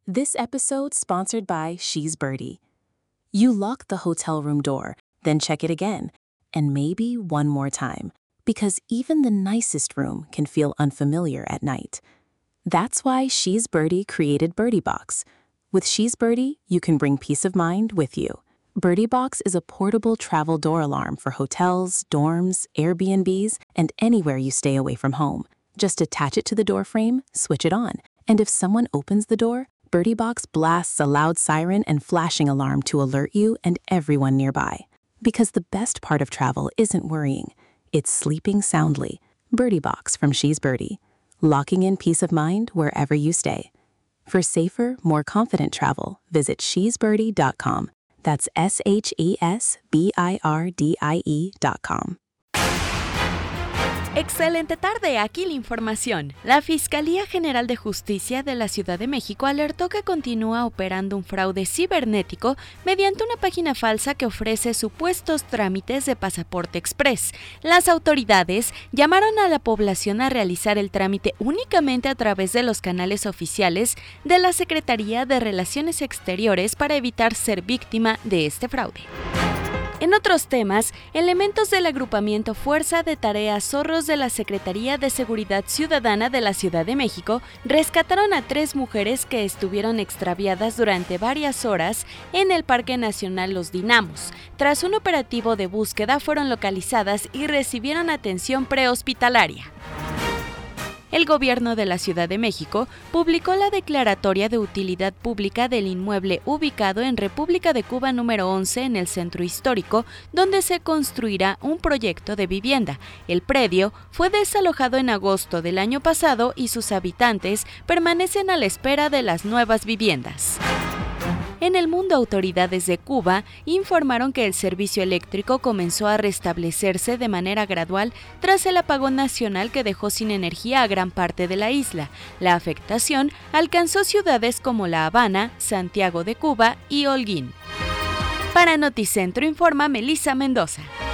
This episode sponsored by She's Birdie. You lock the hotel room door, then check it again, and maybe one more time, because even the nicest room can feel unfamiliar at night. That's why She's Birdie created Birdie Box. With She's Birdie, you can bring peace of mind with you. Birdie Box is a portable travel door alarm for hotels, dorms, Airbnbs, and anywhere you stay away from home. Just attach it to the door frame, switch it on, and if someone opens the door, Birdie Box blasts a loud siren and flashing alarm to alert you and everyone nearby. Because the best part of travel isn't worrying, it's sleeping soundly. Birdie Box from She's Birdie, locking in peace of mind wherever you stay. For safer, more confident travel, visit shesbirdie.com. That's SHESBIRDIE.com. Excelente tarde, aquí la información. La Fiscalía General de Justicia de la Ciudad de México alertó que continúa operando un fraude cibernético mediante una página falsa que ofrece supuestos trámites de pasaporte express. Las autoridades llamaron a la población a realizar el trámite únicamente a través de los canales oficiales de la Secretaría de Relaciones Exteriores para evitar ser víctima de este fraude. En otros temas, elementos del agrupamiento Fuerza de Tareas Zorros de la Secretaría de Seguridad Ciudadana de la Ciudad de México rescataron a 3 mujeres que estuvieron extraviadas durante varias horas en el Parque Nacional Los Dinamos. Tras un operativo de búsqueda fueron localizadas y recibieron atención prehospitalaria. El gobierno de la Ciudad de México publicó la declaratoria de utilidad pública del inmueble ubicado en República de Cuba número 11 en el centro histórico, donde se construirá un proyecto de vivienda. El predio fue desalojado en agosto del año pasado y sus habitantes permanecen a la espera de las nuevas viviendas. En el mundo, autoridades de Cuba informaron que el servicio eléctrico comenzó a restablecerse de manera gradual tras el apagón nacional que dejó sin energía a gran parte de la isla. La afectación alcanzó ciudades como La Habana, Santiago de Cuba y Holguín. Para Noticentro informa Melissa Mendoza.